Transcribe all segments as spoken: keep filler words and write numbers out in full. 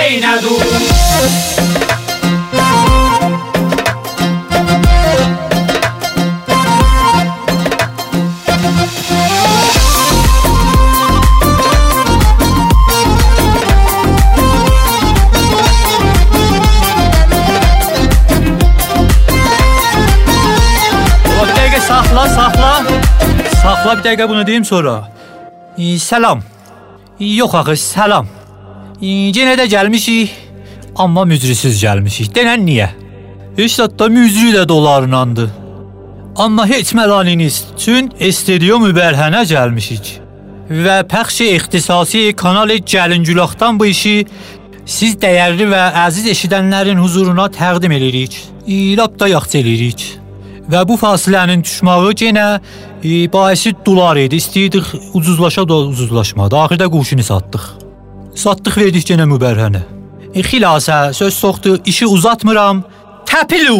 neynədu? Saxla, saxla. Saxla bir dəqiqə bunu deyim sonra. E, Səlam. E, yox axı, səlam. E, Yenə də gəlmişik, amma mücrüsüz gəlmişik. Denən niyə? Heç hətta mücrü də dolarınandı. Amma heç məlaniniz üçün Estediyo mübərhənə gəlmişik. Və pəxş-i ixtisasi kanal Gəlincülaqdan bu işi siz dəyərli və əziz eşidənlərin huzuruna təqdim edirik. E, lap da yaxşı edirik. Və bu fasilənin düşməyi yenə e, baisi dolar idi. İstəyirdik ucuzlaşa da ucuzlaşmadı. Axırda quşunu satdıq. Satdıq verdik yenə mübərhənə. E, xilasə söz soxdu, işi uzatmıram. Təpilu!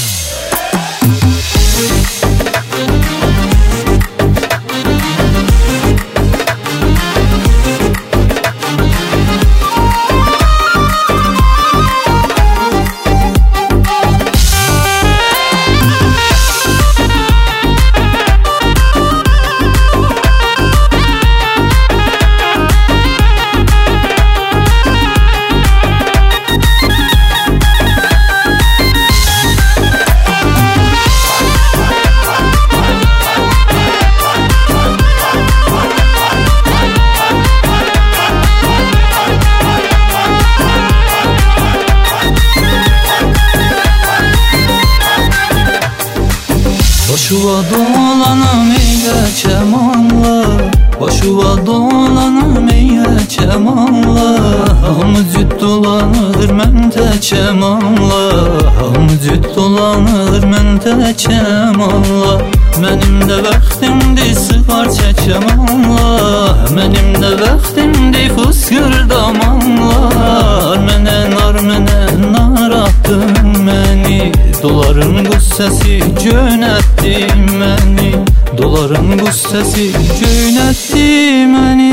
Başuva dolanım eylə kəmanla, başuva dolanım eylə kəmanla, hamı cüd dolanır mən tək kəmanla, hamı cüd dolanır mən tək kəmanla. Mənim də vaxtimdir sıxar çəkəmanla, mənim də vaxtimdir fıskırdamanlar. Mənə nar, mənə nar attın məni, doların qüssəsi göynətdi məni, doların qüssəsi göynətdi məni.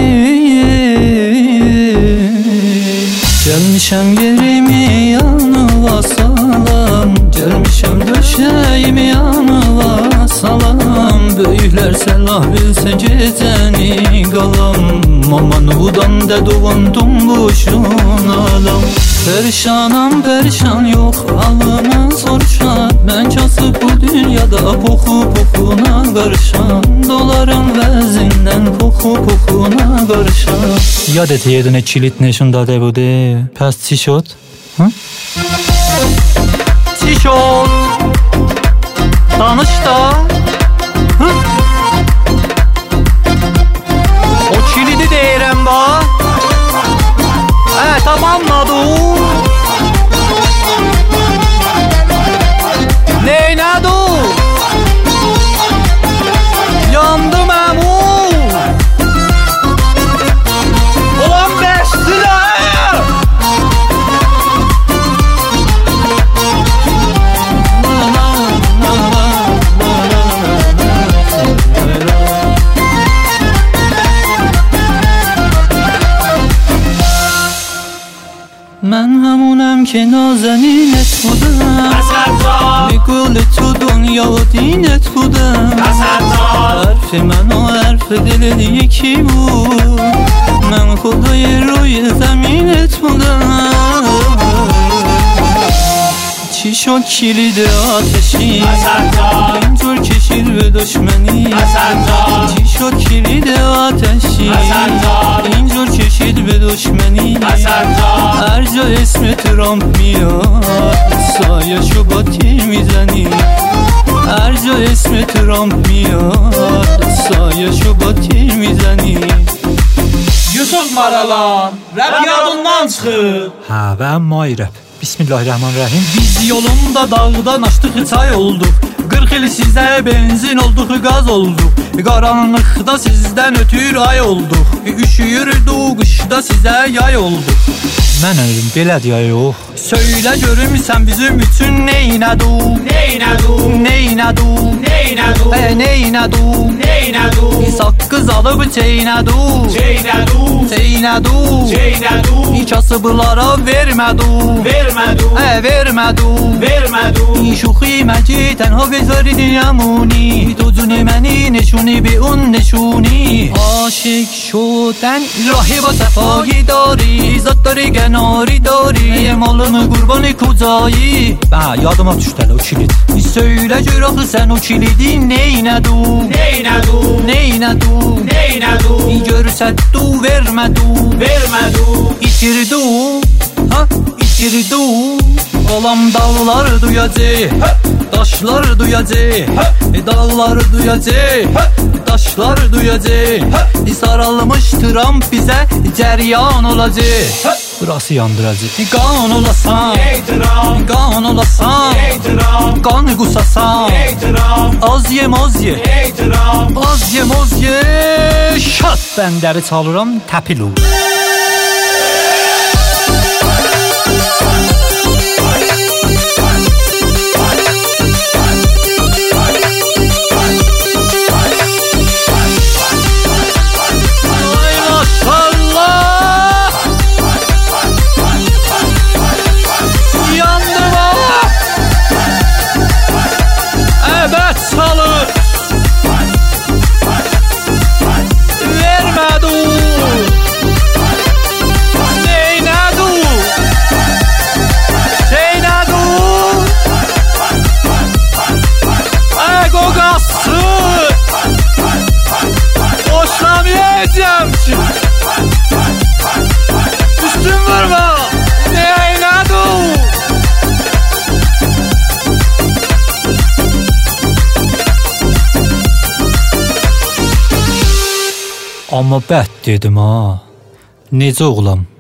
Gəlmişəm yerimi yanıva salam, gəlmişəm döşəyimi yanıva salam. Böyüklər səlah bilsə gecəni qalam, aman udan dəduvandum boşun alam. Perişanam perişan yox alımı soruşan, mən kasıb bu dünyada poxu poxuna qarışan, doların vəzindən poxu poxuna qarışan. Yadete یه دونه کلیت نشون داده بوده. پس چی شد؟ چی شد؟ Danış da. Hı? O kilidi deyirəm bax. Hə, tamamladım. Neynədu? Yandım əmu. Ulan beşdiler. Mən həmunəm ki nazaninət budam, Nikul tu dünya dinət budam. Hərfi mən o hərfi dilin yeki bu, mən xudayı roy zəminət budam. Çiş o kilidi ateşi, incur keşir ve düşmeni. Çiş o kilidi ateşi, incur keşir ve düşmeni. Erca ismi Trump miyad, saya şubatir mizeni. Erca ismi Trump miyad, saya şubatir mizeni. Yusuf Maralan, rap yadından çıxıb. Hə, və əmma rap. Bismillahirrahmanirrahim. Biz yolunda dağdan açdıq, çay olduq. qırx il sizə benzin olduq, qaz olduq. Qaranlıqda sizdən ötür ay olduq. Üşüyürdük, qışda sizə yay olduq. Mən ölüm, belədir ya yox. Söylə görüm sən bizim üçün neynədu? Neynədu? Neynədu? Neynədu? Ə, neynədu? Neynədu? Saqqız alıb çeynədu? Çeynədu? Çeynədu? Çeynədu? kasıblara vermədu Vermədu, Ə, vermədu vermədu شوخی مگی تنها بذارید نمونی دوزونه منی نشونی به اون نشونی عاشق شدن راهی با صفایی داری ذات داری گناری داری malımı qurbanı kocayı Hə, yadıma düşdü hələ o kilit Söylə gör axı sən o kilidi neynədu Neynədu, Neynədu neynədu Görsətdu vermədu Vermədu, İtirdu Ha, itirdu Olam dağları duyacaq Daşlar duyacaq Dağları duyacaq Daşlar duyacaq Sarılmış Trump bizə cəryan olacaq Burası yandıracaq Qan olasan etiram, Qan olasan etiram, Qan qusasan etiram, Az ye moz ye etiram Az ye moz ye Şat Bəndəri çalıram təpilu Üstün vurma Neynədu Amma bət dedim ha Necə oğlam